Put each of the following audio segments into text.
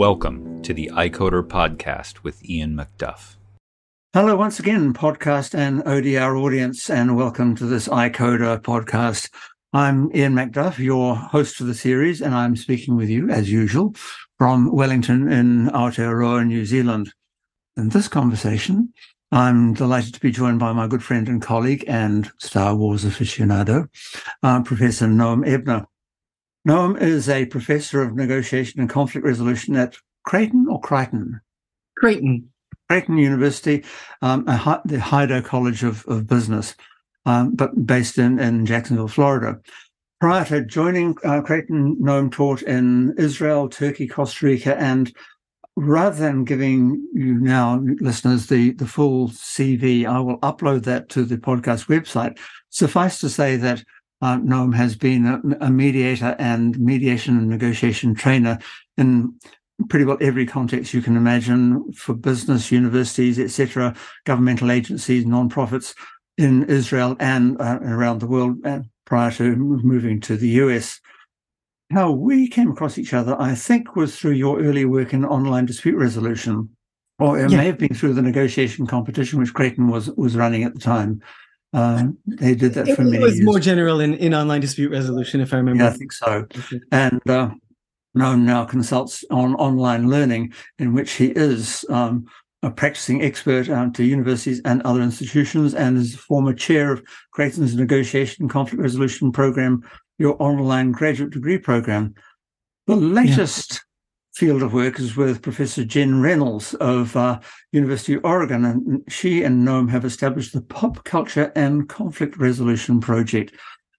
Welcome to the iCoder podcast with Ian McDuff. Hello once again, podcast and ODR audience, and welcome to this iCoder podcast. I'm Ian McDuff, your host for the series, and I'm speaking with you, as usual, from Wellington in Aotearoa, New Zealand. In this conversation, I'm delighted to be joined by my good friend and colleague and Star Wars aficionado, Professor Noam Ebner. Noam is a professor of negotiation and conflict resolution at Creighton or Crichton? Creighton University, the Heido College of Business, but based in Jacksonville, Florida. Prior to joining Creighton, Noam taught in Israel, Turkey, Costa Rica, and rather than giving you now, listeners, the full CV, I will upload that to the podcast website. Suffice to say that Noam has been a mediator and mediation and negotiation trainer in pretty well every context you can imagine, for business, universities, etc., governmental agencies, non-profits in Israel and around the world prior to moving to the US. How we came across each other, I think, was through your early work in online dispute resolution, or it may have been through the negotiation competition which Creighton was running at the time. They did that for many years. It was more general in online dispute resolution, if I remember. Yeah, I think so. Okay. And Noam now consults on online learning, in which he is a practicing expert to universities and other institutions, and is former chair of Creighton's Negotiation Conflict Resolution Program, your online graduate degree program. The latest field of work is with Professor Jen Reynolds of University of Oregon, and she and Noam have established the Pop Culture and Conflict Resolution Project,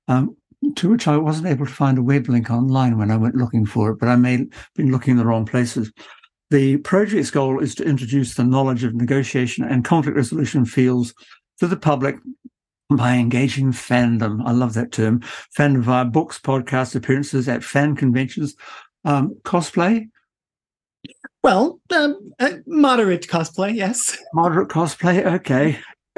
to which I wasn't able to find a web link online when I went looking for it, but I may have been looking in the wrong places. The project's goal is to introduce the knowledge of negotiation and conflict resolution fields to the public by engaging fandom. I love that term. Fandom via books, podcasts, appearances at fan conventions, cosplay. Well, moderate cosplay, yes. Moderate cosplay, okay.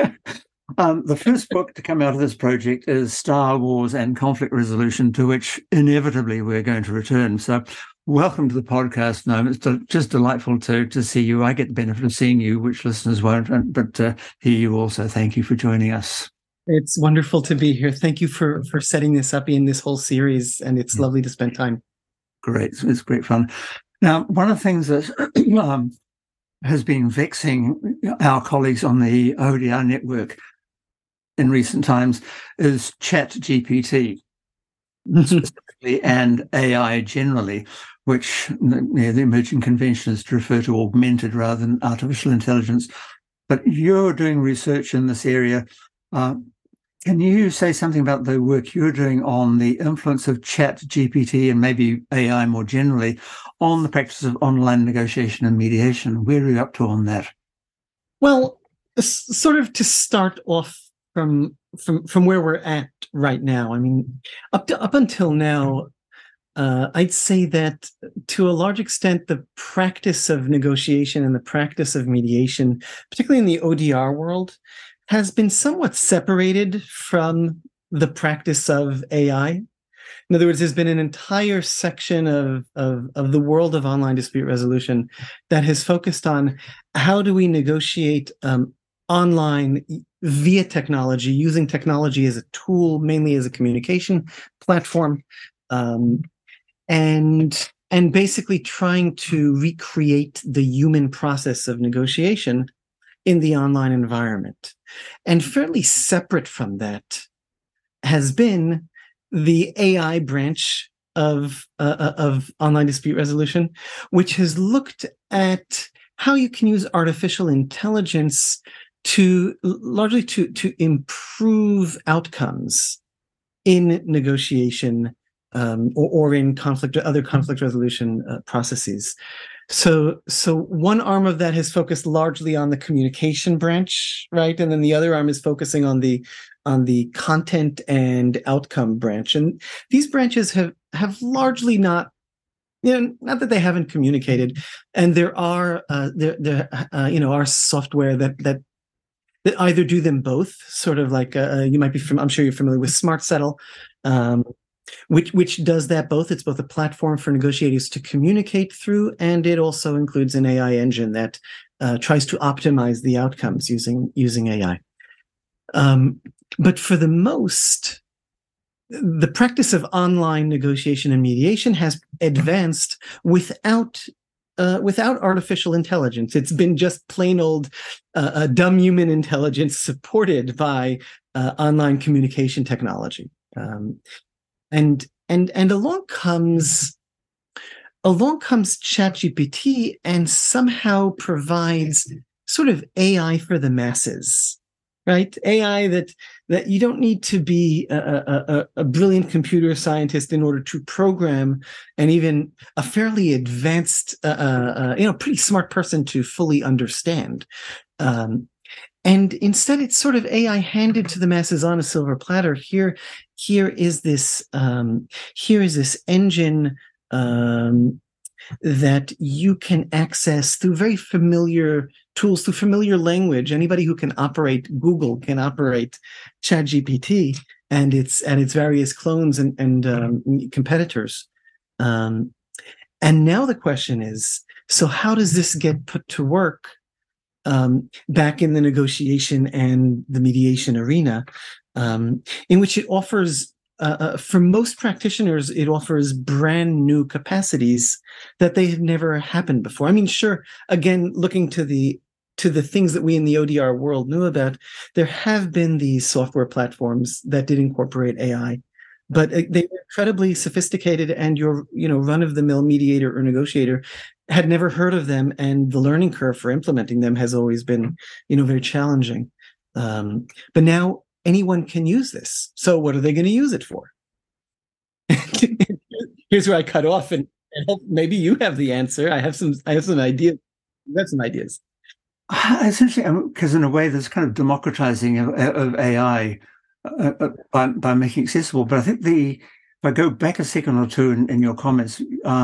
The first book to come out of this project is Star Wars and Conflict Resolution, to which inevitably we're going to return. So welcome to the podcast, Noam. It's just delightful to see you. I get the benefit of seeing you, which listeners won't, but hear you also. Thank you for joining us. It's wonderful to be here. Thank you for setting this up in this whole series, and it's lovely to spend time. Great. It's great fun. Now, one of the things that has been vexing our colleagues on the ODR network in recent times is ChatGPT specifically and AI generally, which the emerging convention is to refer to augmented rather than artificial intelligence. But you're doing research in this area. Can you say something about the work you're doing on the influence of ChatGPT and maybe AI more generally on the practice of online negotiation and mediation? Where are you up to on that? Well, sort of to start off from where we're at right now. I mean, up until now, I'd say that to a large extent, the practice of negotiation and the practice of mediation, particularly in the ODR world, has been somewhat separated from the practice of AI. In other words, there's been an entire section of the world of online dispute resolution that has focused on how do we negotiate online via technology, using technology as a tool, mainly as a communication platform, and basically trying to recreate the human process of negotiation in the online environment. And fairly separate from that has been the AI branch of online dispute resolution, which has looked at how you can use artificial intelligence to largely to improve outcomes in negotiation or in conflict or other conflict resolution processes. So one arm of that has focused largely on the communication branch, right? And then the other arm is focusing on the content and outcome branch. And these branches have largely not that they haven't communicated. And there are are software that either do them both, sort of like you might be I'm sure you're familiar with SmartSettle. which does that both. It's both a platform for negotiators to communicate through, and it also includes an AI engine that tries to optimize the outcomes using AI. But for the most, the practice of online negotiation and mediation has advanced without artificial intelligence. It's been just plain old dumb human intelligence supported by online communication technology. And along comes ChatGPT and somehow provides sort of AI for the masses, right? AI that you don't need to be a brilliant computer scientist in order to program, and even a fairly advanced, pretty smart person to fully understand. And instead, it's sort of AI handed to the masses on a silver platter. Here is this engine that you can access through very familiar tools, through familiar language. Anybody who can operate Google can operate ChatGPT and its various clones and competitors. And now the question is, so how does this get put to work back in the negotiation and the mediation arena, in which it offers, for most practitioners, it offers brand new capacities that they have never happened before. I mean, sure, again, looking to the things that we in the ODR world knew about, there have been these software platforms that did incorporate AI, but they were incredibly sophisticated, and your run-of-the-mill mediator or negotiator had never heard of them, and the learning curve for implementing them has always been, very challenging. But now anyone can use this. So what are they going to use it for? Here's where I cut off, and hope maybe you have the answer. I have some ideas. You have some ideas. It's interesting because in a way there's kind of democratizing of AI by making it accessible. But I think if I go back a second or two in your comments,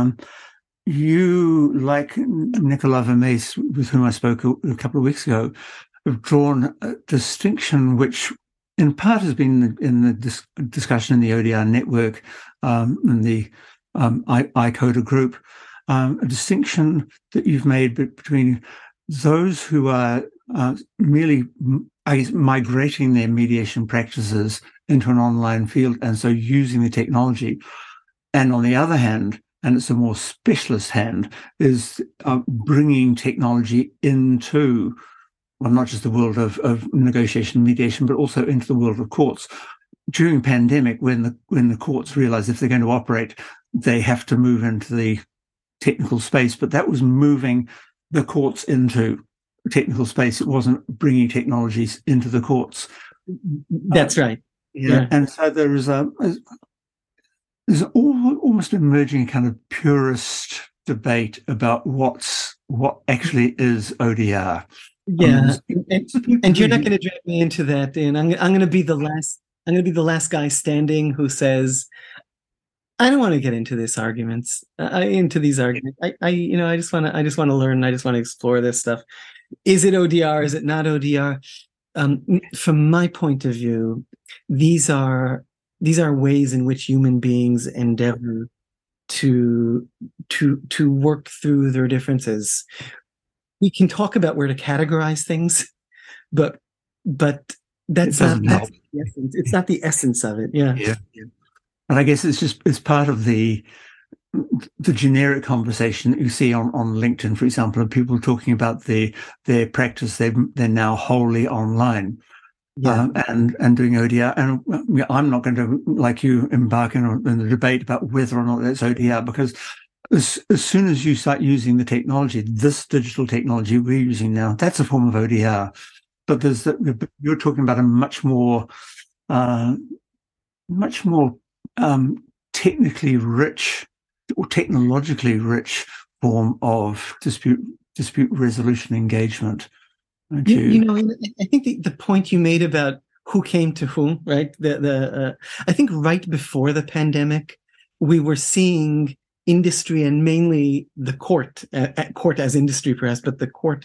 you, like Nicolas Vermees, with whom I spoke a couple of weeks ago, have drawn a distinction which in part has been in the discussion in the ODR network, in the iCoder group, a distinction that you've made between those who are merely, migrating their mediation practices into an online field, and so using the technology. And on the other hand, and it's a more specialist hand, is bringing technology into, well, not just the world of negotiation and mediation, but also into the world of courts. During pandemic, when the courts realized if they're going to operate, they have to move into the technical space, but that was moving the courts into technical space. It wasn't bringing technologies into the courts. That's right. Yeah. And so there's almost emerging kind of purist debate about what actually is ODR. Yeah, and you're not going to drag me into that. And I'm going to be the last. I'm going to be the last guy standing who says, I don't want to get into these arguments. I just want to learn. I just want to explore this stuff. Is it ODR? Is it not ODR? From my point of view, these are ways in which human beings endeavor to work through their differences. We can talk about where to categorize things, but that's not the essence. It's not the essence of it. Yeah. And I guess it's part of the generic conversation that you see on LinkedIn, for example, of people talking about their practice. They're now wholly online. Yeah. And doing ODR. And I'm not going to, like you, embark in the debate about whether or not that's ODR, because as soon as you start using the technology, this digital technology we're using now, that's a form of ODR. But you're talking about a much more technically rich or technologically rich form of dispute resolution engagement. I think the point you made about who came to whom, right? I think right before the pandemic, we were seeing industry, and mainly the court as industry perhaps, but the court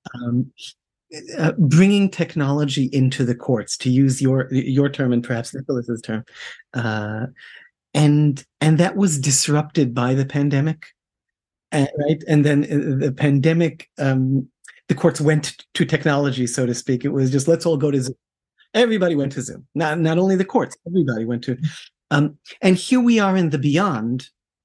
bringing technology into the courts, to use your term and perhaps Nicholas's term, and that was disrupted by the pandemic, right? And then the pandemic, the courts went to technology, so to speak. It was just, let's all go to Zoom. Everybody went to Zoom. Not only the courts, everybody went to. And here we are in the beyond.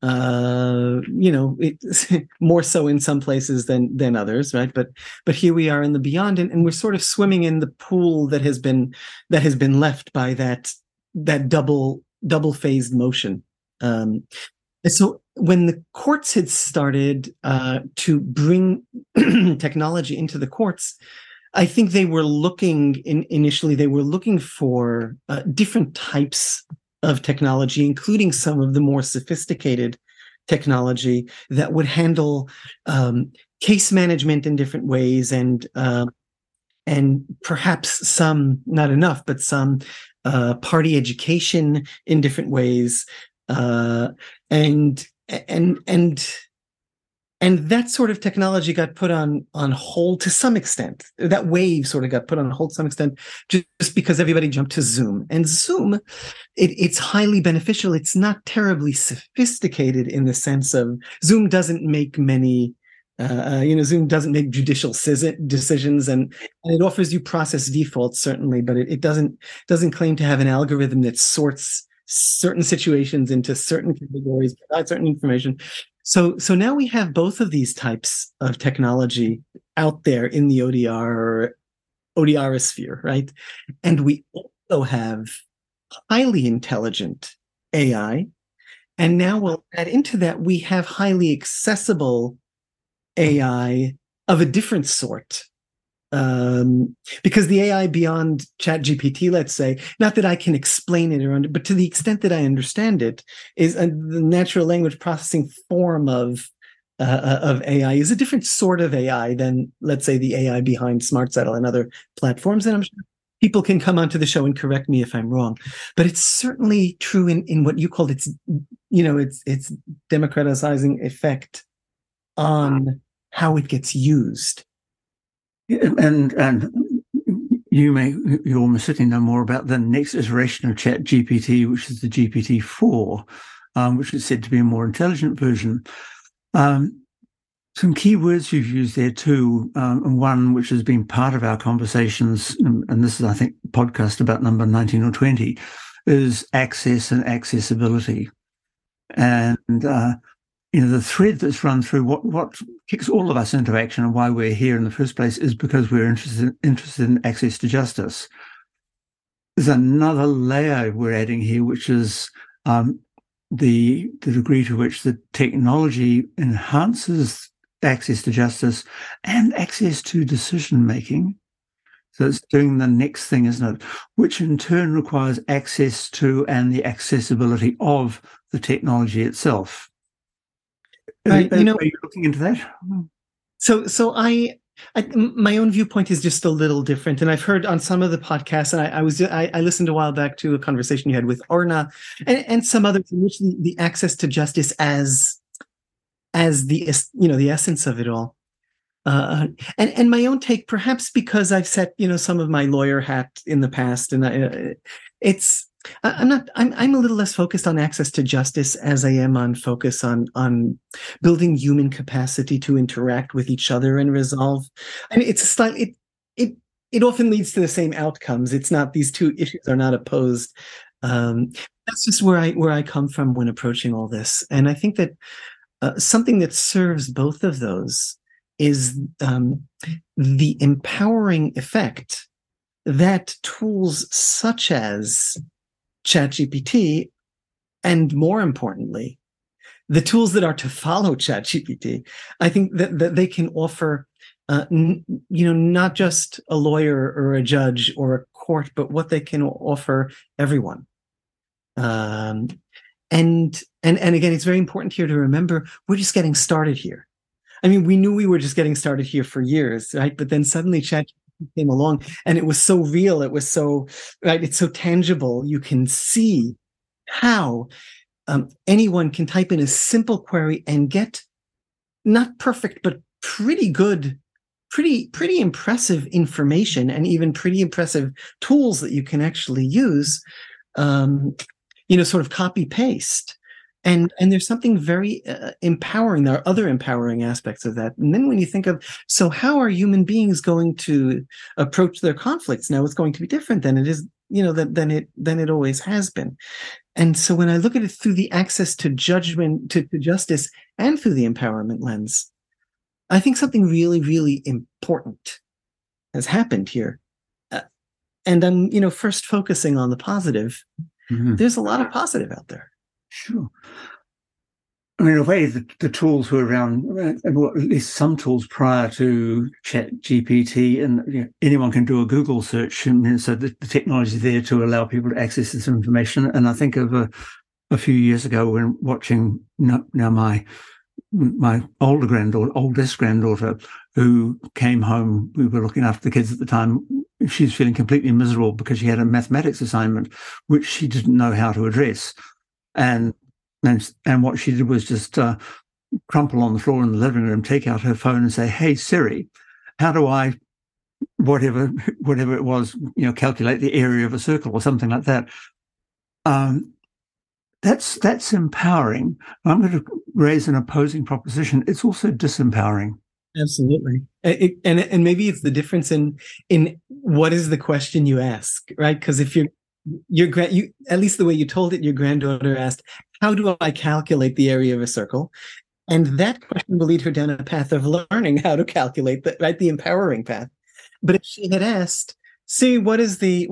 It's more so in some places than others, right? But here we are in the beyond, and we're sort of swimming in the pool that has been left by that double phased motion. So when the courts had started to bring technology into the courts, I think they were initially they were looking for different types of technology, including some of the more sophisticated technology that would handle case management in different ways, and perhaps some, not enough, but some party education in different ways, and that sort of technology got put on hold to some extent. That wave sort of got put on hold to some extent, just because everybody jumped to Zoom. And Zoom, it's highly beneficial. It's not terribly sophisticated in the sense of Zoom doesn't make many, Zoom doesn't make judicial decisions, and it offers you process defaults, certainly, but it doesn't claim to have an algorithm that sorts certain situations into certain categories, provides certain information. So now we have both of these types of technology out there in the ODR sphere, right? And we also have highly intelligent AI. And now we'll add into that, we have highly accessible AI of a different sort. Because the AI beyond ChatGPT, let's say, not that I can explain it, but to the extent that I understand it, is the natural language processing form of AI is a different sort of AI than, let's say, the AI behind SmartSaddle and other platforms. And I'm sure people can come onto the show and correct me if I'm wrong, but it's certainly true in what you called its democratizing effect on how it gets used. And you're certainly know more about the next iteration of ChatGPT, which is the GPT-4, which is said to be a more intelligent version. Some key words you've used there too, and one which has been part of our conversations, and this is, I think, podcast about number 19 or 20, is access and accessibility. And the thread that's run through what kicks all of us into action and why we're here in the first place is because we're interested in access to justice. There's another layer we're adding here, which is the degree to which the technology enhances access to justice and access to decision making. So it's doing the next thing, isn't it? Which in turn requires access to and the accessibility of the technology itself. Are you looking into that? So I my own viewpoint is just a little different, and I've heard on some of the podcasts, and I listened a while back to a conversation you had with Orna and some others, in which the access to justice as the essence of it all, and my own take, perhaps because I've set some of my lawyer hat in the past, and I'm a little less focused on access to justice as I am on focus on building human capacity to interact with each other and resolve. I mean, it often leads to the same outcomes. It's not, these two issues are not opposed. That's just where I come from when approaching all this. And I think that something that serves both of those is the empowering effect that tools such as ChatGPT, and more importantly, the tools that are to follow ChatGPT, I think that they can offer, not just a lawyer or a judge or a court, but what they can offer everyone. And again, it's very important here to remember we're just getting started here. I mean, we knew we were just getting started here for years, right? But then suddenly ChatGPT came along, and it was so real. It was so, right? It's so tangible. You can see how anyone can type in a simple query and get not perfect, but pretty good, pretty impressive information, and even pretty impressive tools that you can actually use sort of copy paste. And there's something very empowering. There are other empowering aspects of that. And then when you think of, so how are human beings going to approach their conflicts? Now it's going to be different than it is, than it always has been. And so when I look at it through the access to judgment, to justice, and through the empowerment lens, I think something really, really important has happened here. And I'm, first focusing on the positive. Mm-hmm. There's a lot of positive out there. Sure. I mean, in a way, the tools were around, or at least some tools prior to ChatGPT, and anyone can do a Google search, and so the technology is there to allow people to access this information. And I think of a few years ago when watching now my oldest granddaughter, who came home, we were looking after the kids at the time. She's feeling completely miserable because she had a mathematics assignment which she didn't know how to address. And what she did was just crumple on the floor in the living room, take out her phone and say, "Hey, Siri, how do I, whatever it was, calculate the area of a circle," or something like that. That's empowering. I'm going to raise an opposing proposition. It's also disempowering. Absolutely. And maybe it's the difference in what is the question you ask, right? Because if you at least the way you told it, your granddaughter asked, "How do I calculate the area of a circle?" And that question will lead her down a path of learning how to calculate that, right? The empowering path. But if she had asked, "See, what is the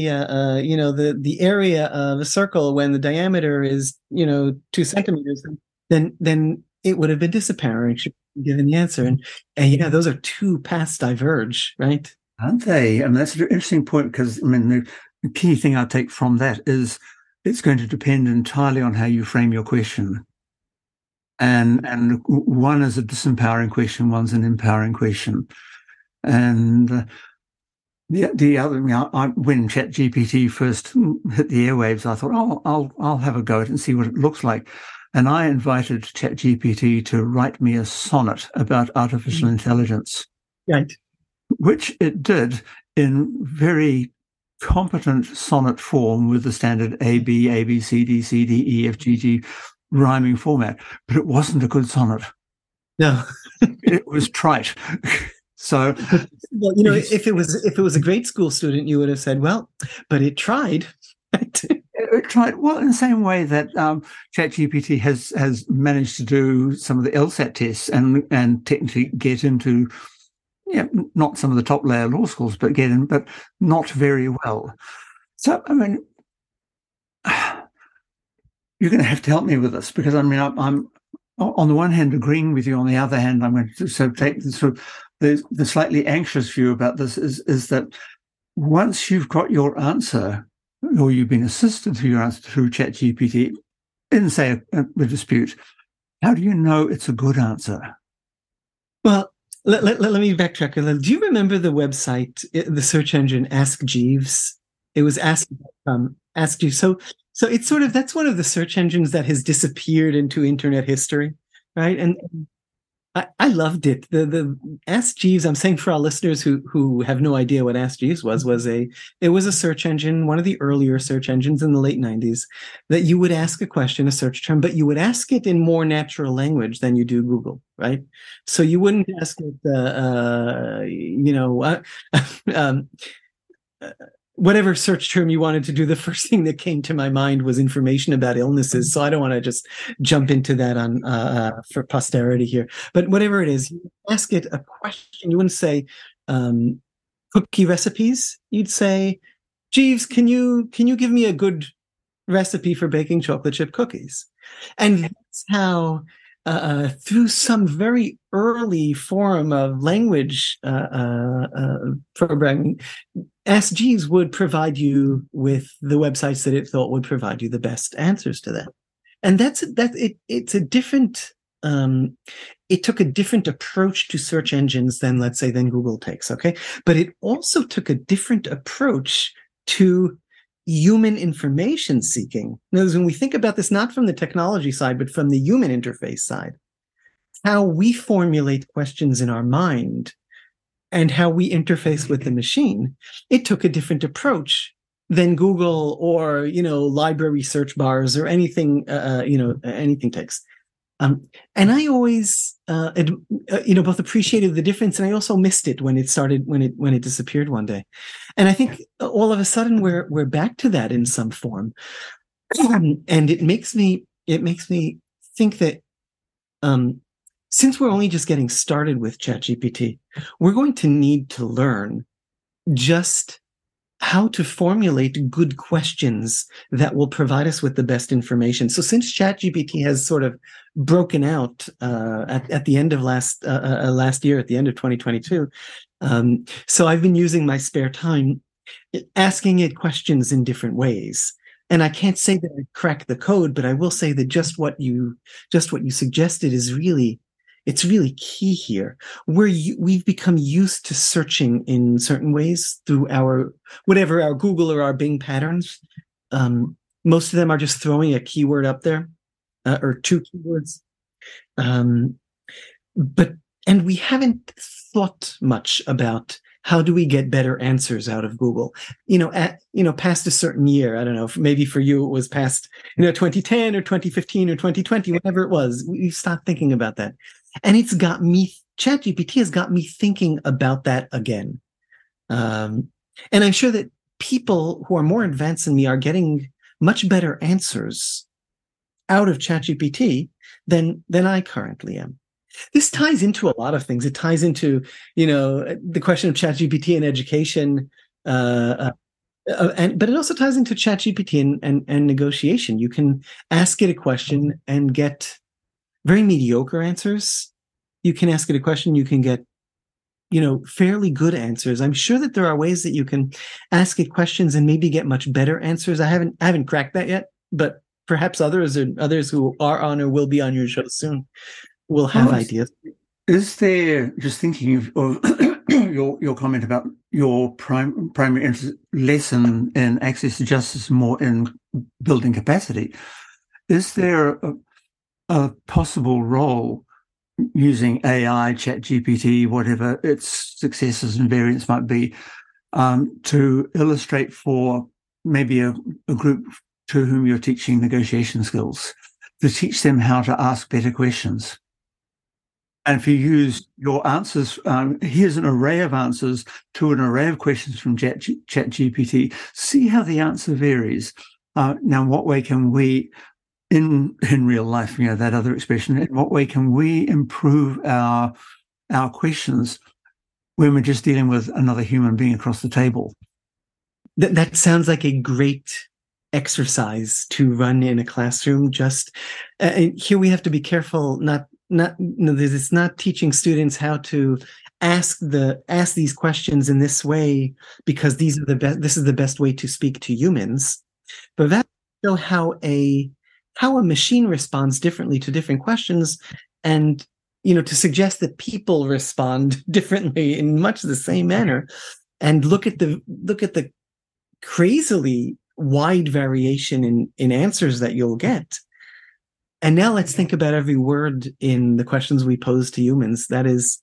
area of a circle when the diameter is 2 centimeters?" Then it would have been disempowering. She would have given the answer, and those are two paths diverge, right? Aren't they? I mean, that's an interesting point, because the key thing I take from that is it's going to depend entirely on how you frame your question. And one is a disempowering question, one's an empowering question. And the other, when ChatGPT first hit the airwaves, I thought, I'll have a go at it and see what it looks like. And I invited ChatGPT to write me a sonnet about artificial intelligence. Right. Which it did in very competent sonnet form with the standard A, B, C, D, E, F, G rhyming format. But it wasn't a good sonnet. No. It was trite. So, well, if it was a grade school student, you would have said, "Well, but it tried." It tried well in the same way that ChatGPT has managed to do some of the LSAT tests and technically get into not some of the top layer law schools, but not very well. So, I mean, you're going to have to help me with this, because I'm on the one hand agreeing with you. On the other hand, I'm going to take the slightly anxious view about this is that once you've got your answer, or you've been assisted through your answer through ChatGPT in, say, a dispute, how do you know it's a good answer? Well, let me backtrack a little. Do you remember the website, the search engine Ask Jeeves? It was Ask Jeeves. So it's sort of, that's one of the search engines that has disappeared into internet history, right? And I loved it. The Ask Jeeves, I'm saying for our listeners who have no idea what Ask Jeeves was a search engine, one of the earlier search engines in the late 90s, that you would ask a question, a search term, but you would ask it in more natural language than you do Google, right? So you wouldn't ask it, whatever search term you wanted to do. The first thing that came to my mind was information about illnesses. So I don't want to just jump into that on for posterity here. But whatever it is, you ask it a question. You wouldn't say cookie recipes. You'd say, "Jeeves, can you give me a good recipe for baking chocolate chip cookies?" And that's how through some very early form of language programming, Ask Jeeves would provide you with the websites that it thought would provide you the best answers to that. And it's a different, it took a different approach to search engines than Google takes, okay? But it also took a different approach to human information seeking. Notice when we think about this, not from the technology side, but from the human interface side, how we formulate questions in our mind and how we interface with the machine, it took a different approach than Google or, library search bars or anything, anything text. And I always, both appreciated the difference, and I also missed it when it disappeared one day. And I think all of a sudden we're back to that in some form, and it makes me think that since we're only just getting started with ChatGPT, we're going to need to learn just how to formulate good questions that will provide us with the best information. So since ChatGPT has sort of broken out at the end of last year, at the end of 2022, so I've been using my spare time asking it questions in different ways. And I can't say that I cracked the code, but I will say that just what you suggested is really key here. We've become used to searching in certain ways through our Google or our Bing patterns. Most of them are just throwing a keyword up there, or two keywords. And we haven't thought much about how do we get better answers out of Google? Past a certain year, I don't know, maybe for you it was past 2010 or 2015 or 2020, whatever it was. We stopped thinking about that. And ChatGPT has got me thinking about that again. And I'm sure that people who are more advanced than me are getting much better answers out of ChatGPT than I currently am. This ties into a lot of things. It ties into, the question of ChatGPT and education, but it also ties into ChatGPT and negotiation. You can ask it a question and get very mediocre answers. You can ask it a question, you can get, fairly good answers. I'm sure that there are ways that you can ask it questions and maybe get much better answers. I haven't cracked that yet, but perhaps others who are on or will be on your show soon will have ideas. Is there, just thinking of your comment about your primary interest less in access to justice, more in building capacity, is there a possible role using AI, ChatGPT, whatever its successes and variants might be, to illustrate for maybe a group to whom you're teaching negotiation skills, to teach them how to ask better questions? And if you use your answers, here's an array of answers to an array of questions from ChatGPT. See how the answer varies. Now, in what way can we, in real life, that other expression, in what way can we improve our questions when we're just dealing with another human being across the table? That sounds like a great exercise to run in a classroom. Just here we have to be careful. It's not teaching students how to ask these questions in this way because this is the best way to speak to humans, but that show how a machine responds differently to different questions, and to suggest that people respond differently in much the same manner, and look at the crazily wide variation in answers that you'll get. And now let's think about every word in the questions we pose to humans. That is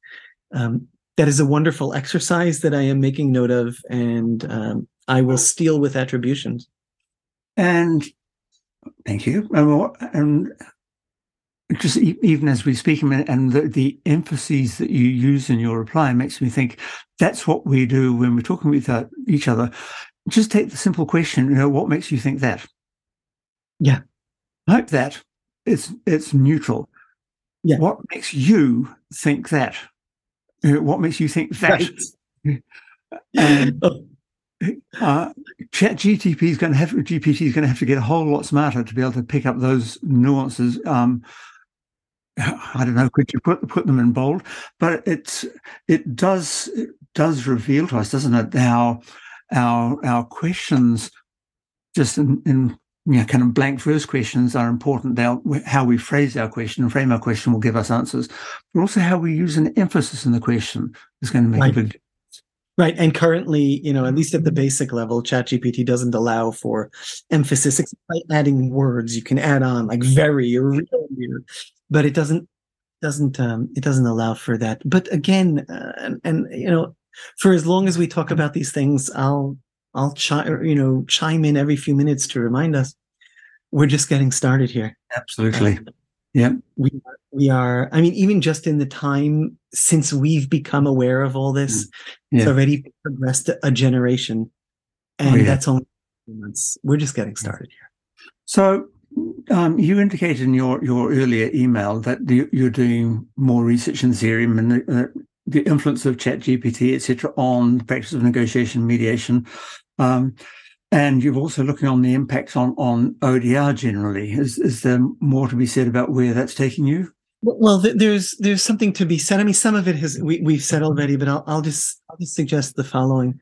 a wonderful exercise that I am making note of, and I will steal with attributions. And thank you. And just even as we speak, and the emphases that you use in your reply makes me think that's what we do when we're talking with each other. Just take the simple question, what makes you think that? Yeah. Like that. It's neutral. Yeah. What makes you think that? What makes you think that? Right. And GPT is going to have to get a whole lot smarter to be able to pick up those nuances. I don't know. Could you put them in bold? But it does reveal to us, doesn't it, how our questions, just in kind of blank verse questions, are important. How we phrase our question and frame our question will give us answers, but also how we use an emphasis in the question is going to make a big difference. Right. And currently, at least at the basic level, ChatGPT doesn't allow for emphasis except by adding words. You can add on like very or really, but it doesn't allow for that. But again, for as long as we talk about these things, I'll I'll chime in every few minutes to remind us we're just getting started here. Absolutely. Yeah. We are, I mean, even just in the time since we've become aware of all this, it's already progressed a generation. And that's only 2 months. We're just getting started here. So you indicated in your earlier email that you're doing more research in Ethereum and the influence of ChatGPT, etc., on the practice of negotiation, mediation. And you're also looking on the impacts on ODR generally. Is there more to be said about where that's taking you? Well, there's something to be said. I mean, some of it we've said already, but I'll just suggest the following.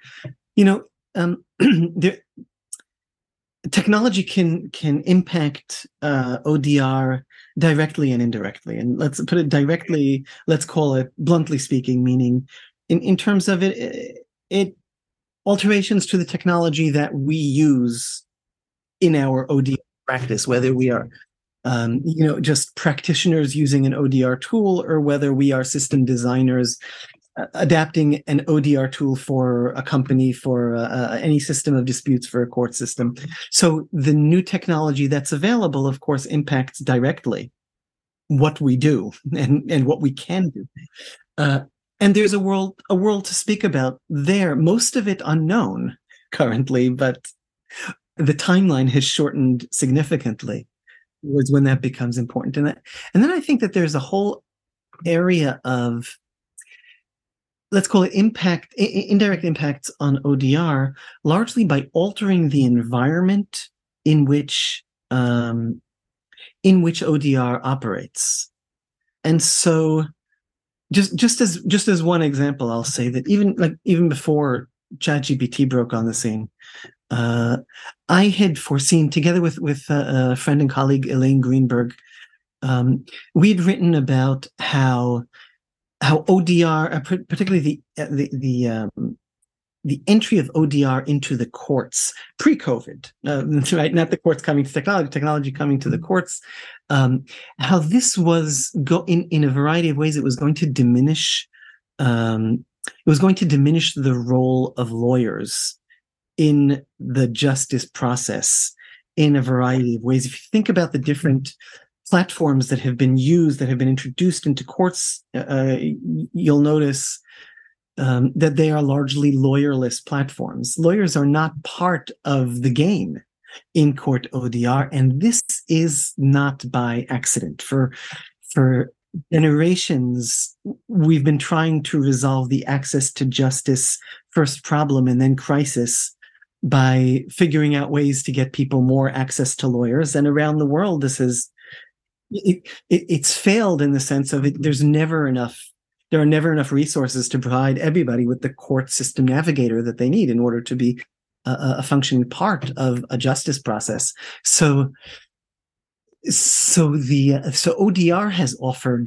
Technology can impact ODR directly and indirectly. And let's put it directly. Let's call it bluntly speaking, meaning in terms of it alterations to the technology that we use in our ODR practice, whether we are just practitioners using an ODR tool, or whether we are system designers adapting an ODR tool for a company, for any system of disputes for a court system. So the new technology that's available, of course, impacts directly what we do and what we can do. And there's a world to speak about there, most of it unknown currently, but the timeline has shortened significantly was when that becomes important. And then I think that there's a whole area of, let's call it indirect impacts on ODR, largely by altering the environment in which ODR operates. And so just as one example, I'll say that even before ChatGPT broke on the scene, I had foreseen, together with a friend and colleague Elaine Greenberg, we'd written about how ODR, particularly the entry of ODR into the courts pre-COVID, right? Not the courts coming to technology coming to the courts. How this was in a variety of ways. It was going to diminish. It was going to diminish the role of lawyers in the justice process in a variety of ways. If you think about the different platforms that have been used, that have been introduced into courts, you'll notice that they are largely lawyerless platforms. Lawyers are not part of the game in court ODR, and this is not by accident. For generations, we've been trying to resolve the access to justice first problem and then crisis by figuring out ways to get people more access to lawyers. And around the world, this is it's failed in the sense of there are never enough resources to provide everybody with the court system navigator that they need in order to be a functioning part of a justice process. So ODR has offered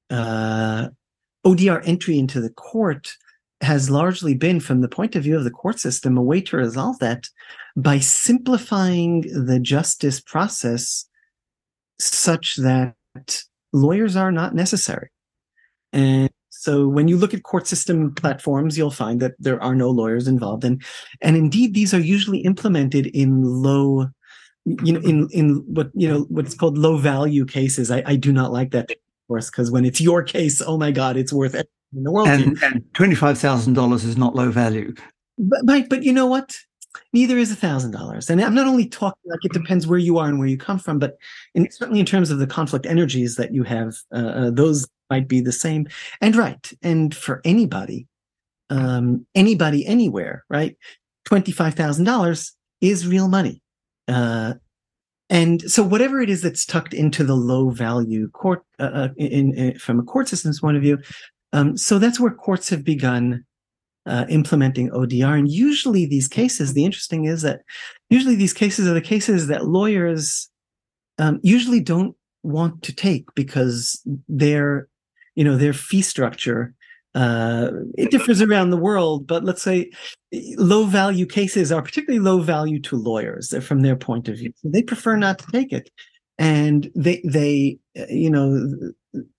ODR entry into the court has largely been, from the point of view of the court system, a way to resolve that by simplifying the justice process such that lawyers are not necessary. And so when you look at court system platforms, you'll find that there are no lawyers involved. And indeed, these are usually implemented in low, in what's called low value cases. I do not like that, of course, because when it's your case, oh my God, it's worth everything in the world. And $25,000 is not low value. But you know what? Neither is $1,000. And I'm not only talking like it depends where you are and where you come from, but certainly in terms of the conflict energies that you have, those might be the same. And right. And for anybody, anywhere, right? $25,000 is real money. And so whatever it is that's tucked into the low value court, from a court system's point of view, so that's where courts have begun implementing ODR. And usually these cases, the interesting is that usually these cases are the cases that lawyers usually don't want to take because their fee structure, it differs around the world, but let's say low value cases are particularly low value to lawyers from their point of view. So they prefer not to take it. And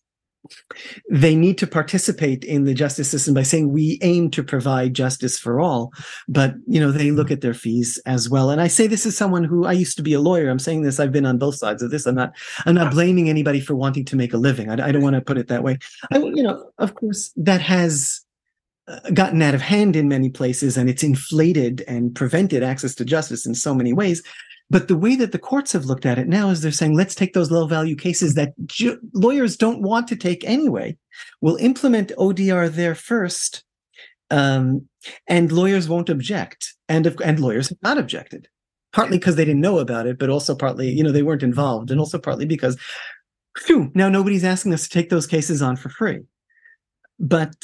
they need to participate in the justice system by saying we aim to provide justice for all, but they look at their fees as well. And I say this as someone who, I used to be a lawyer. I'm saying this, I've been on both sides of this. I'm not blaming anybody for wanting to make a living. I don't want to put it that way. Of course, that has gotten out of hand in many places, and it's inflated and prevented access to justice in so many ways. But the way that the courts have looked at it now is they're saying, let's take those low value cases that lawyers don't want to take anyway. We'll implement ODR there first, and lawyers won't object. And lawyers have not objected, partly because they didn't know about it, but also partly, they weren't involved, and also partly because, now nobody's asking us to take those cases on for free. But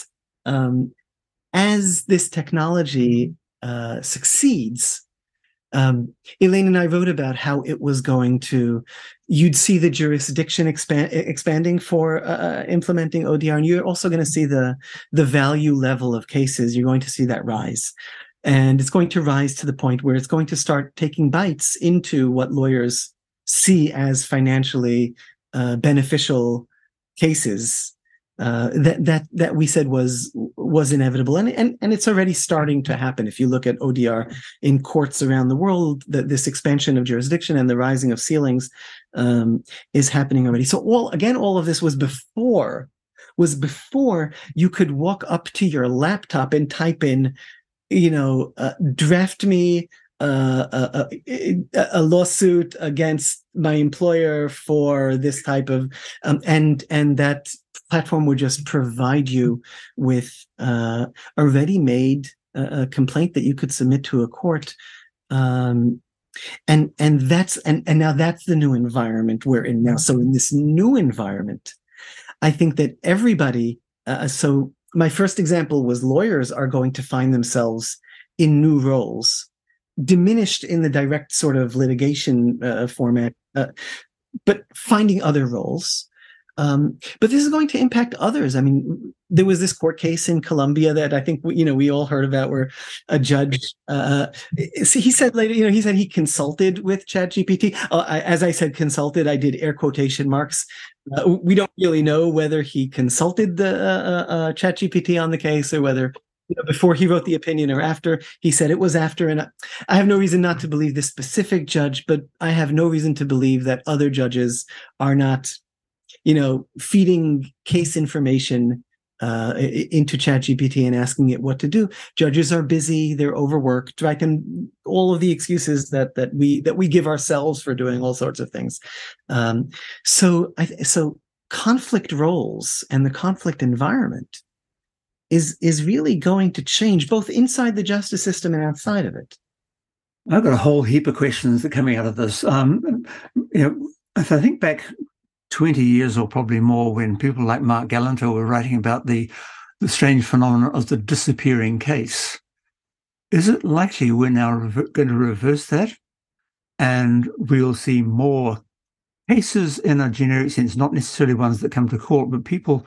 as this technology succeeds, Elaine and I wrote about how it was going to, you'd see the jurisdiction expanding for implementing ODR, and you're also going to see the value level of cases. You're going to see that rise. And it's going to rise to the point where it's going to start taking bites into what lawyers see as financially beneficial cases that we said was inevitable, and it's already starting to happen. If you look at ODR in courts around the world, this expansion of jurisdiction and the rising of ceilings is happening already. So all of this was before you could walk up to your laptop and type in, draft me a lawsuit against my employer for this type of, and that platform would just provide you with a ready-made complaint that you could submit to a court, and now that's the new environment we're in now. So in this new environment, I think that everybody. So my first example was lawyers are going to find themselves in new roles, diminished in the direct sort of litigation format, but finding other roles. But this is going to impact others. I mean, there was this court case in Colombia that I think we all heard about, where a judge he said later, he said he consulted with ChatGPT. As I said, consulted, I did air quotation marks. We don't really know whether he consulted the ChatGPT on the case, or whether before he wrote the opinion or after. He said it was after, and I have no reason not to believe this specific judge, but I have no reason to believe that other judges are not feeding case information into ChatGPT and asking it what to do. Judges are busy, they're overworked, right? And all of the excuses that we give ourselves for doing all sorts of things. So conflict roles and the conflict environment is really going to change both inside the justice system and outside of it. I've got a whole heap of questions that are coming out of this. If I think back 20 years or probably more, when people like Mark Galanter were writing about the strange phenomenon of the disappearing case, is it likely we're now going to reverse that, and we'll see more cases in a generic sense, not necessarily ones that come to court, but people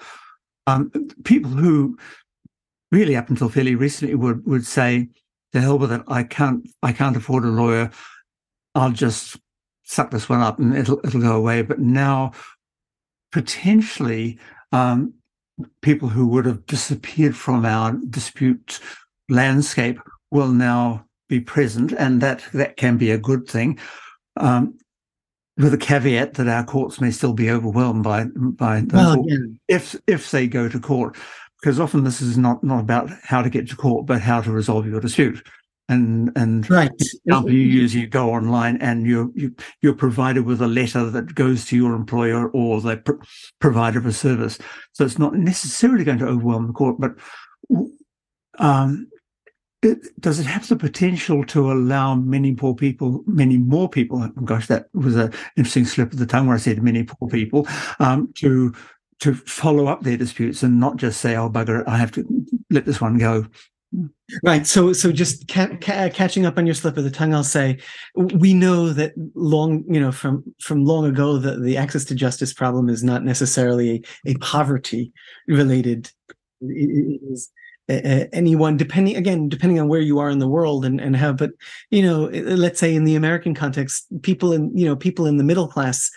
who really up until fairly recently would say, to hell with it, I can't afford a lawyer, I'll just suck this one up and it'll go away. But now potentially people who would have disappeared from our dispute landscape will now be present, and that can be a good thing, with a caveat that our courts may still be overwhelmed by if they go to court, because often this is not about how to get to court, but how to resolve your dispute. And right. You go online and you're provided with a letter that goes to your employer or the provider of a service. So it's not necessarily going to overwhelm the court, but does it have the potential to allow many more people, gosh, that was an interesting slip of the tongue where I said many poor people, to follow up their disputes and not just say, oh, bugger it, I have to let this one go. Right. So just catching up on your slip of the tongue, I'll say we know that from long ago that the access to justice problem is not necessarily a poverty related. It is anyone, depending on where you are in the world and how. But let's say in the American context, people in the middle class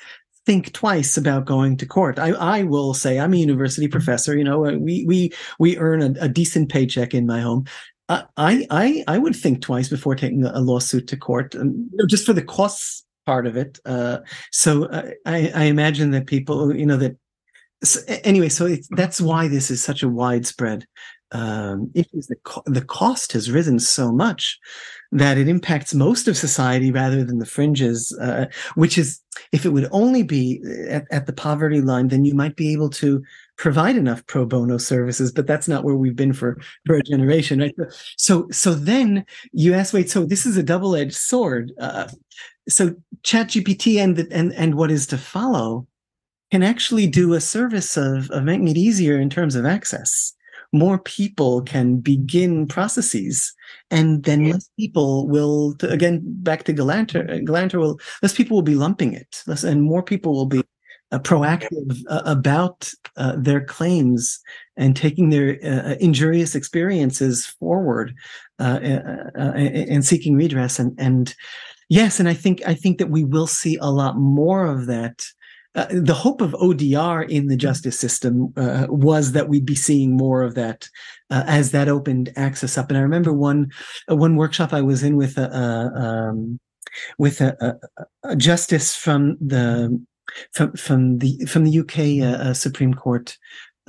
think twice about going to court. I will say, I'm a university professor. We earn a decent paycheck in my home. I would think twice before taking a lawsuit to court, just for the costs part of it. So I imagine that people, so anyway, that's why this is such a widespread issue. The cost has risen so much that it impacts most of society rather than the fringes, which is, if it would only be at the poverty line, then you might be able to provide enough pro bono services, but that's not where we've been for a generation, right? So then you ask, wait, so this is a double-edged sword. So ChatGPT and what is to follow can actually do a service of making it easier in terms of access. More people can begin processes, and then less people will, again, back to Galanter, less people will be lumping it, and more people will be proactive about their claims and taking their injurious experiences forward and seeking redress. And yes, and I think that we will see a lot more of that. The hope of ODR in the justice system was that we'd be seeing more of that as that opened access up. And I remember one workshop I was in with a justice from the UK Supreme Court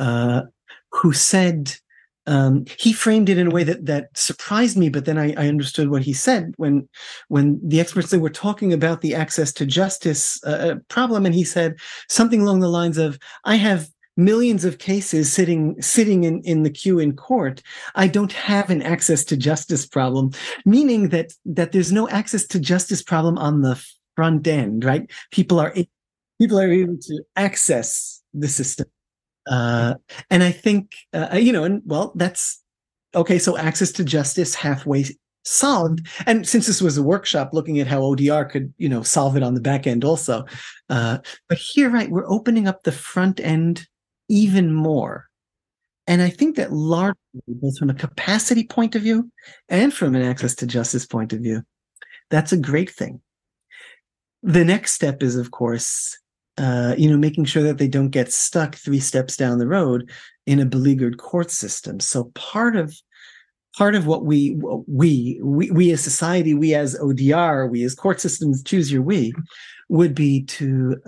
who said, he framed it in a way that surprised me, but then I understood what he said when the experts, they were talking about the access to justice problem, and he said something along the lines of, I have millions of cases sitting in the queue in court. I don't have an access to justice problem, meaning that there's no access to justice problem on the front end, right? People are able to access the system. And I think, that's okay. So access to justice halfway solved. And since this was a workshop looking at how ODR could, solve it on the back end also. But here, right, we're opening up the front end even more. And I think that largely, both from a capacity point of view and from an access to justice point of view, that's a great thing. The next step is, of course, making sure that they don't get stuck 3 steps down the road in a beleaguered court system. So part of what we as society, we as ODR, we as court systems, choose your we, would be to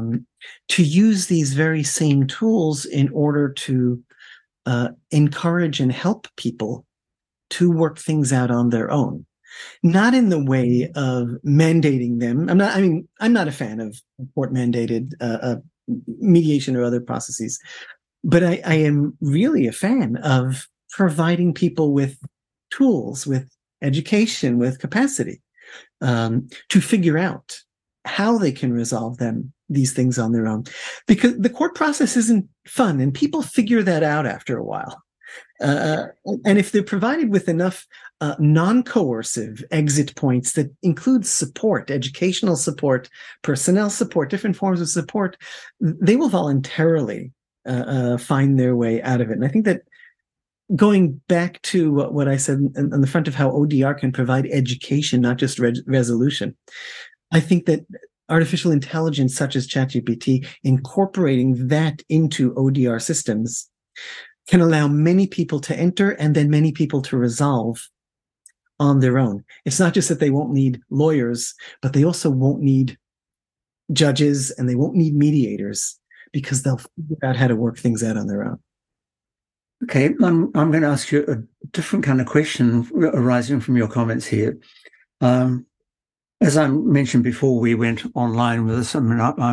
use these very same tools in order to encourage and help people to work things out on their own. Not in the way of mandating them. I'm not a fan of court mandated mediation or other processes, but I am really a fan of providing people with tools, with education, with capacity to figure out how they can resolve these things on their own. Because the court process isn't fun, and people figure that out after a while. And if they're provided with enough non-coercive exit points that include support, educational support, personnel support, different forms of support, they will voluntarily find their way out of it. And I think that, going back to what I said on the front of how ODR can provide education, not just resolution, I think that artificial intelligence such as ChatGPT, incorporating that into ODR systems, can allow many people to enter and then many people to resolve on their own. It's not just that they won't need lawyers, but they also won't need judges and they won't need mediators, because they'll figure out how to work things out on their own. Okay, I'm going to ask you a different kind of question arising from your comments here. As I mentioned before, we went online with this.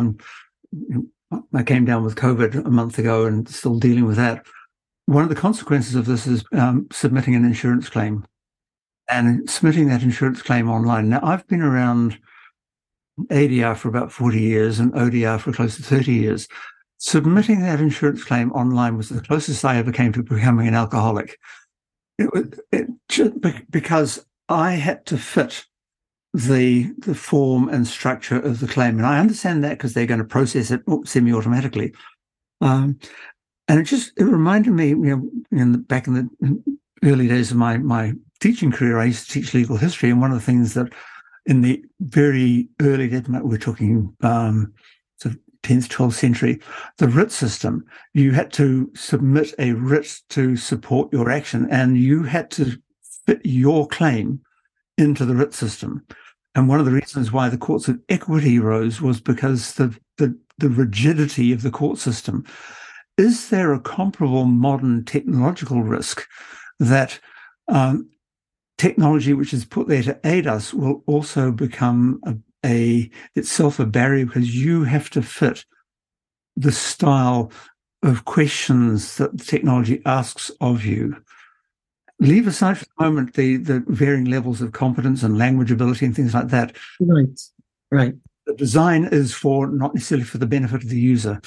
I came down with COVID a month ago and still dealing with that. One of the consequences of this is submitting an insurance claim and submitting that insurance claim online. Now, I've been around ADR for about 40 years and ODR for close to 30 years. Submitting that insurance claim online was the closest I ever came to becoming an alcoholic. Because I had to fit the form and structure of the claim. And I understand that because they're going to process it semi-automatically. And it reminded me, back in the early days of my teaching career, I used to teach legal history. And one of the things that in the very early days, we're talking sort of 10th, 12th century, the writ system, you had to submit a writ to support your action, and you had to fit your claim into the writ system. And one of the reasons why the courts of equity rose was because the rigidity of the court system. Is there a comparable modern technological risk that technology which is put there to aid us will also become itself a barrier, because you have to fit the style of questions that the technology asks of you? Leave aside for the moment the varying levels of competence and language ability and things like that. Right. The design is not necessarily for the benefit of the user.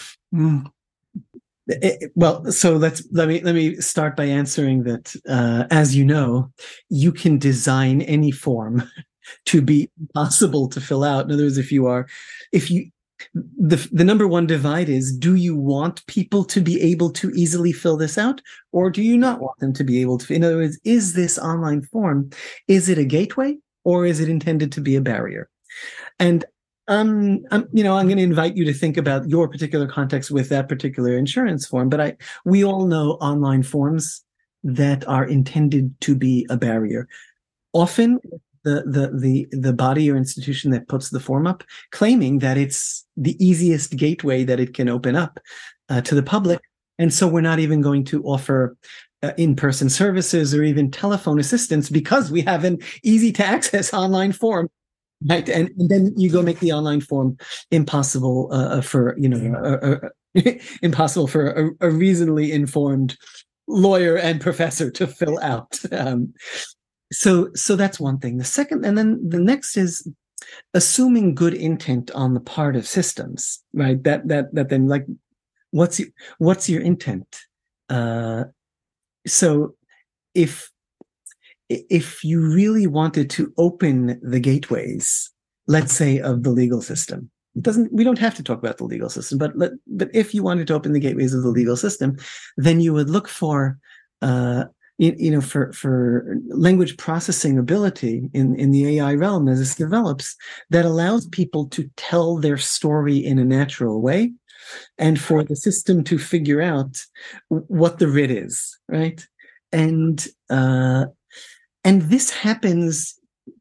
Well, so let me start by answering that. As you know, you can design any form to be impossible to fill out. In other words, the number one divide is: do you want people to be able to easily fill this out, or do you not want them to be able to? In other words, is this online form, is it a gateway, or is it intended to be a barrier? And I'm going to invite you to think about your particular context with that particular insurance form. But we all know online forms that are intended to be a barrier. Often, the body or institution that puts the form up, claiming that it's the easiest gateway that it can open up to the public, and so we're not even going to offer in-person services or even telephone assistance because we have an easy-to-access online form. Right, and then you go make the online form impossible for impossible for a reasonably informed lawyer and professor to fill out. So that's one thing. The second, and then the next is assuming good intent on the part of systems. Right, that then, like, what's your intent? So if you really wanted to open the gateways, let's say, of the legal system, we don't have to talk about the legal system, but if you wanted to open the gateways of the legal system, then you would look for for language processing ability in the AI realm as this develops, that allows people to tell their story in a natural way, and for the system to figure out what the writ is, right? And this happens,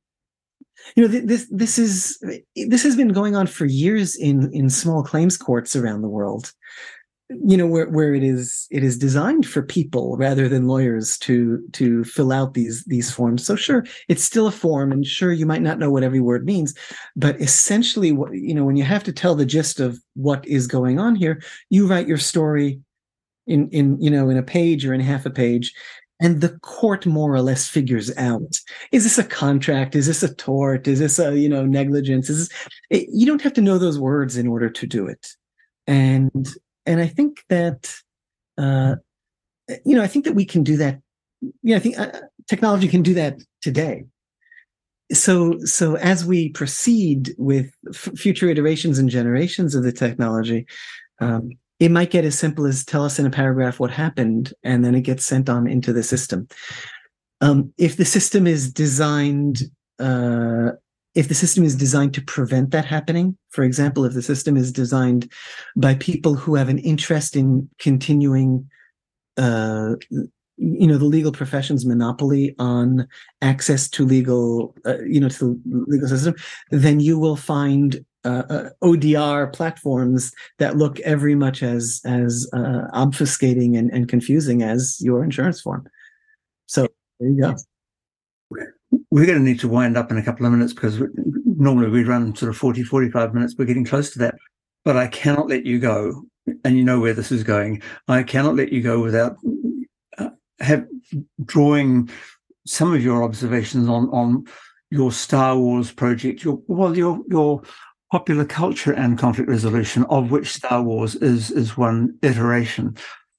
this has been going on for years in small claims courts around the world, where it is designed for people rather than lawyers to fill out these forms. So sure, it's still a form, and sure, you might not know what every word means, but essentially, when you have to tell the gist of what is going on here, you write your story in a page or in half a page. And the court more or less figures out: is this a contract? Is this a tort? Is this a negligence? You don't have to know those words in order to do it. And I think that I think that we can do that. I think technology can do that today. So as we proceed with future iterations and generations of the technology, it might get as simple as tell us in a paragraph what happened, and then it gets sent on into the system. If the system is designed, to prevent that happening, for example, if the system is designed by people who have an interest in continuing, the legal profession's monopoly on access to to the legal system, then you will find ODR platforms that look every much as obfuscating and confusing as your insurance form. So there you go. We're going to need to wind up in a couple of minutes, because normally we run sort of 40, 45 minutes. We're getting close to that. But I cannot let you go, and you know where this is going. I cannot let you go without drawing some of your observations on your Star Wars project, your popular culture and conflict resolution, of which Star Wars is one iteration.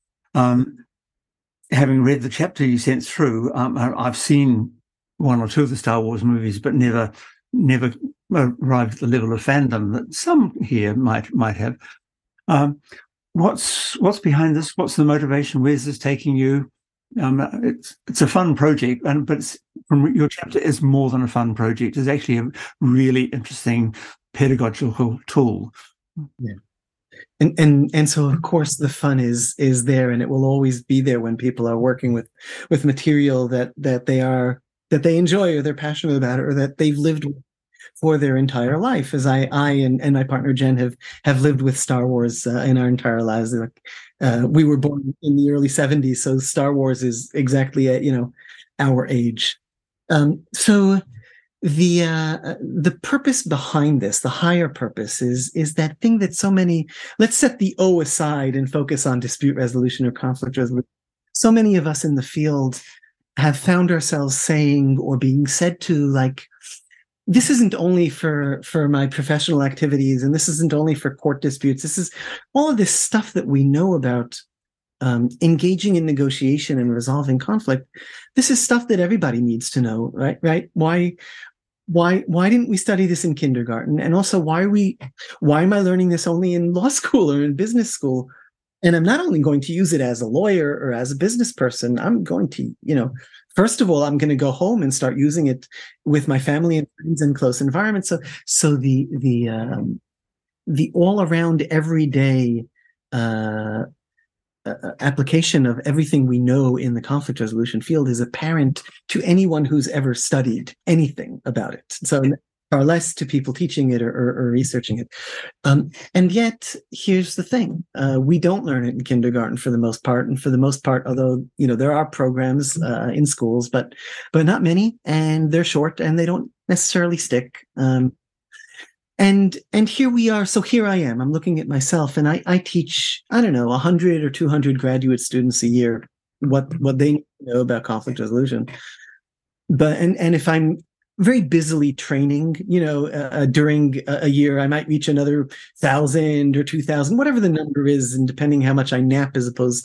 Having read the chapter you sent through, I've seen one or two of the Star Wars movies, but never arrived at the level of fandom that some here might have. What's behind this? What's the motivation? Where's this taking you? It's a fun project, but from your chapter is more than a fun project. It's actually a really interesting pedagogical tool. Yeah. And so of course the fun is there, and it will always be there when people are working with material that they enjoy, or they're passionate about it, or that they've lived with for their entire life. As I and my partner Jen have lived with Star Wars in our entire lives. We were born in the early 70s, so Star Wars is exactly at our age. So the purpose behind this, the higher purpose, is that thing that so many. Let's set the O aside and focus on dispute resolution or conflict resolution. So many of us in the field have found ourselves saying or being said to, like, this isn't only for my professional activities, and this isn't only for court disputes. This is all of this stuff that we know about engaging in negotiation and resolving conflict. This is stuff that everybody needs to know, right? Right? Why didn't we study this in kindergarten? And also, why am I learning this only in law school or in business school? And I'm not only going to use it as a lawyer or as a business person. I'm going to, first of all, I'm going to go home and start using it with my family and friends in close environments. So the all around everyday application of everything we know in the conflict resolution field is apparent to anyone who's ever studied anything about it. So far less to people teaching it or researching it. And yet, here's the thing. We don't learn it in kindergarten for the most part. And for the most part, although, there are programs in schools, but not many, and they're short and they don't necessarily stick. And here we are. So here I am. I'm looking at myself, and I teach, 100 or 200 graduate students a year what they know about conflict resolution. But and if I'm very busily training, during a year, I might reach another 1,000 or 2,000, whatever the number is, and depending how much I nap as opposed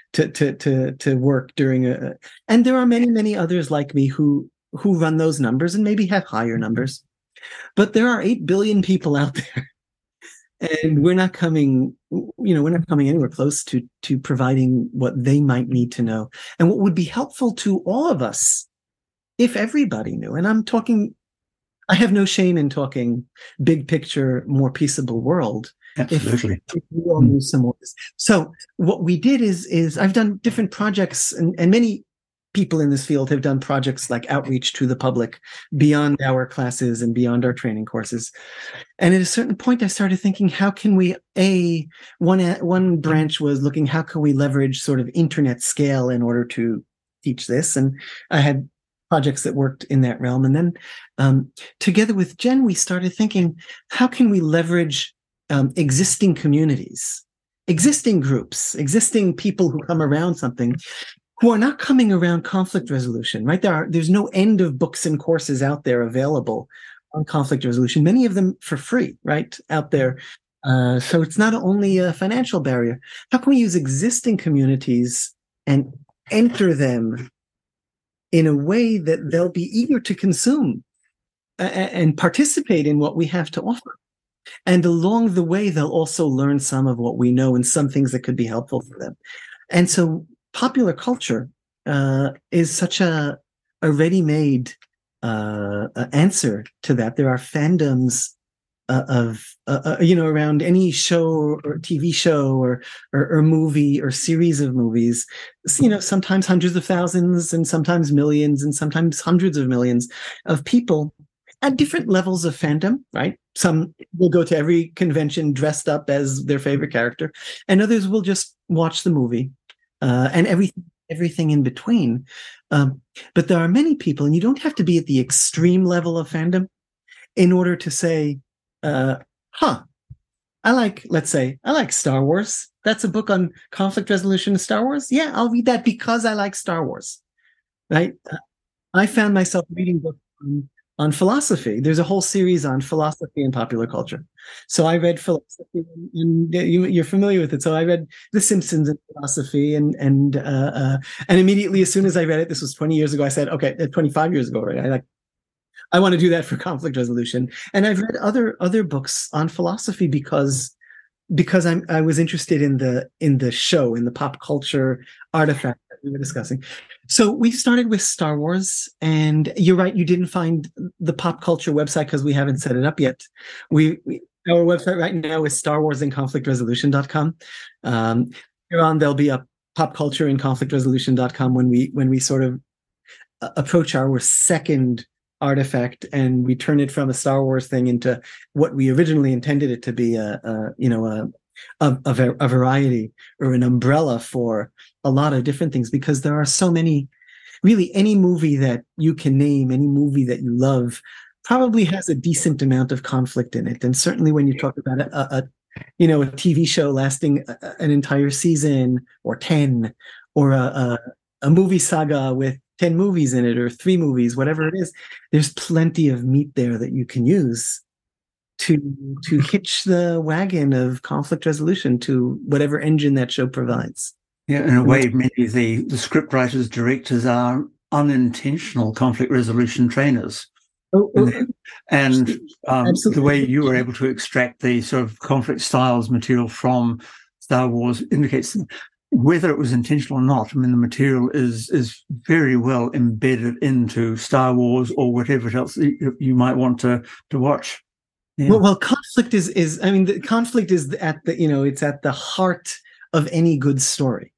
to work during and there are many, many others like me who run those numbers and maybe have higher numbers. But there are 8 billion people out there, and we're not coming anywhere close to providing what they might need to know, and what would be helpful to all of us if everybody knew. And I have no shame in talking big picture, more peaceable world. Absolutely. If we all knew some more. So what we did is I've done different projects, and many people in this field have done projects like outreach to the public beyond our classes and beyond our training courses. And at a certain point, I started thinking, how can we, one branch was looking, how can we leverage sort of internet scale in order to teach this? And I had projects that worked in that realm. And then together with Jen, we started thinking, how can we leverage existing communities, existing groups, existing people who come around something, who are not coming around conflict resolution, right? There's no end of books and courses out there available on conflict resolution, many of them for free, right, out there. So it's not only a financial barrier. How can we use existing communities and enter them in a way that they'll be eager to consume and participate in what we have to offer? And along the way, they'll also learn some of what we know and some things that could be helpful for them. And so popular culture is such a ready-made answer to that. There are fandoms around any show or TV show or movie or series of movies, sometimes hundreds of thousands and sometimes millions and sometimes hundreds of millions of people at different levels of fandom, right? Some will go to every convention dressed up as their favorite character, and others will just watch the movie. And everything in between. But there are many people, and you don't have to be at the extreme level of fandom in order to say, I like Star Wars. That's a book on conflict resolution in Star Wars. Yeah, I'll read that because I like Star Wars, right? I found myself reading books on philosophy. There's a whole series on philosophy and popular culture. So I read philosophy, and you're familiar with it. So I read The Simpsons and philosophy, and immediately, as soon as I read it, this was 20 years ago, I said, okay, 25 years ago, right? I want to do that for conflict resolution. And I've read other books on philosophy because I was interested in the show, in the pop culture artifact that we were discussing. So we started with Star Wars, and you're right, you didn't find the pop culture website because we haven't set it up yet. Our website right now is starwarsinconflictresolution.com. Here on, there'll be a popcultureinconflictresolution.com when we sort of approach our second artifact and we turn it from a Star Wars thing into what we originally intended it to be, a variety or an umbrella for a lot of different things, because there are so many. Really, any movie that you can name, any movie that you love, probably has a decent amount of conflict in it. And certainly when you talk about a TV show lasting an entire season or 10, or a movie saga with 10 movies in it, or 3 movies, whatever it is, there's plenty of meat there that you can use to hitch the wagon of conflict resolution to whatever engine that show provides. Yeah, in a way, many of the script writers, directors are unintentional conflict resolution trainers. And the way you were able to extract the sort of conflict styles material from Star Wars indicates whether it was intentional or not. I mean, the material is very well embedded into Star Wars or whatever else you might want to watch. Yeah. Well, conflict is I mean, the conflict is at the it's at the heart of any good story.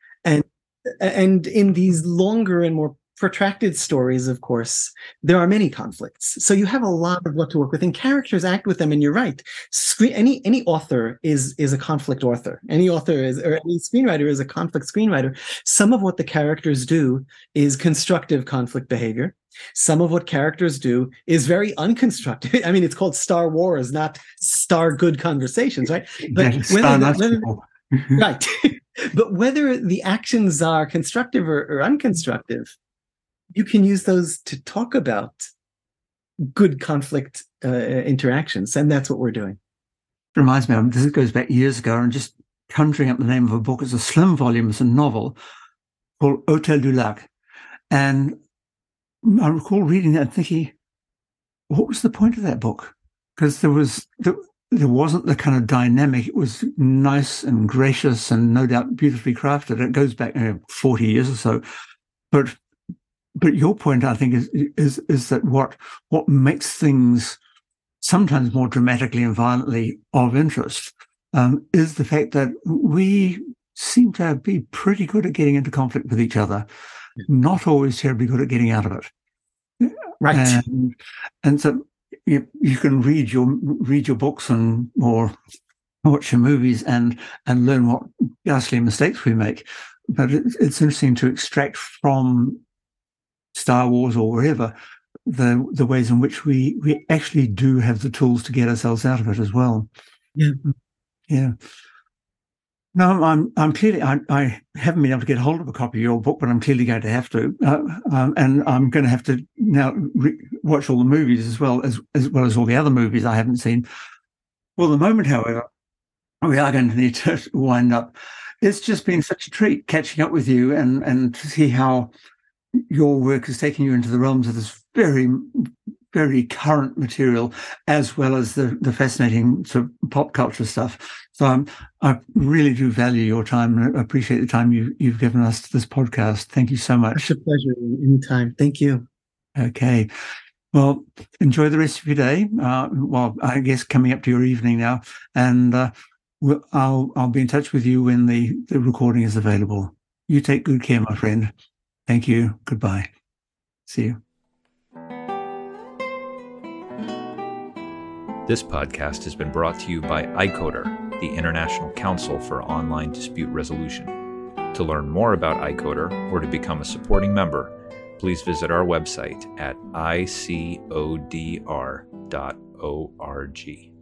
And in these longer and more protracted stories, of course, there are many conflicts. So you have a lot of what to work with, and characters act with them. And you're right. Any author is a conflict author. Any author or any screenwriter is a conflict screenwriter. Some of what the characters do is constructive conflict behavior. Some of what characters do is very unconstructive. I mean, it's called Star Wars, not Star Good Conversations, right? But right. But whether the actions are constructive or unconstructive, you can use those to talk about good conflict interactions. And that's what we're doing. It reminds me, this goes back years ago, and just conjuring up the name of a book. It's a slim volume, it's a novel called Hôtel du Lac. And I recall reading that and thinking, what was the point of that book? Because there wasn't the kind of dynamic. It was nice and gracious and no doubt beautifully crafted. It goes back 40 years or so. But your point, I think, is that what makes things sometimes more dramatically and violently of interest is the fact that we seem to be pretty good at getting into conflict with each other, not always terribly good at getting out of it. Right. And so you can read your books or watch your movies and learn what ghastly mistakes we make. But it's interesting to extract from Star Wars or wherever the ways in which we actually do have the tools to get ourselves out of it as well. Yeah. No, I'm clearly I haven't been able to get hold of a copy of your book, but I'm clearly going to have to, and I'm going to have to now watch all the movies as well as all the other movies I haven't seen. For the moment, however, we are going to need to wind up. It's just been such a treat catching up with you and to see how your work has taken you into the realms of this very, very current material, as well as the fascinating sort of pop culture stuff. So I really do value your time and appreciate the time you've given us to this podcast. Thank you so much. It's a pleasure. Anytime. Thank you. Okay. Well, enjoy the rest of your day. Well, I guess coming up to your evening now, and I'll be in touch with you when the recording is available. You take good care, my friend. Thank you. Goodbye. See you. This podcast has been brought to you by iCoder, the International Council for Online Dispute Resolution. To learn more about iCoder or to become a supporting member, please visit our website at icodr.org.